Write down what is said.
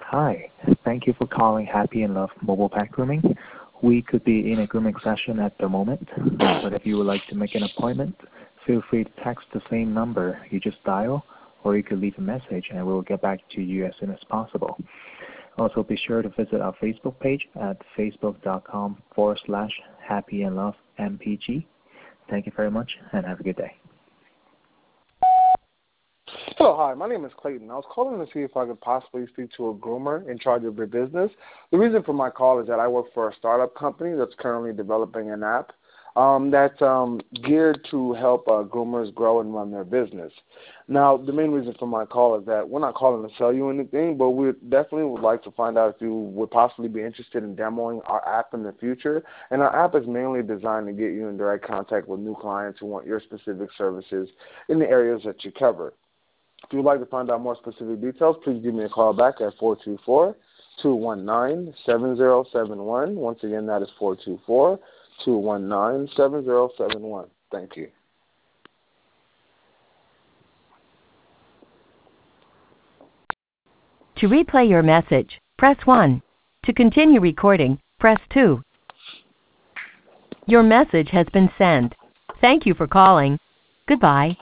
Hi. Thank you for calling Happy and Love Mobile Pet Grooming. We could be in a grooming session at the moment, but if you would like to make an appointment, feel free to text the same number you just dialed, or you could leave a message and we will get back to you as soon as possible. Also, be sure to visit our Facebook page at facebook.com/happyandlovempg. Thank you very much and have a good day. Hello, hi. My name is Clayton. I was calling to see if I could possibly speak to a groomer in charge of your business. The reason for my call is that I work for a startup company that's currently developing an app that's geared to help groomers grow and run their business. Now, the main reason for my call is that we're not calling to sell you anything, but we definitely would like to find out if you would possibly be interested in demoing our app in the future. And our app is mainly designed to get you in direct contact with new clients who want your specific services in the areas that you cover. If you would like to find out more specific details, please give me a call back at 424-219-7071. Once again, that is 424-219-7071. Thank you. To replay your message, press 1. To continue recording, press 2. Your message has been sent. Thank you for calling. Goodbye.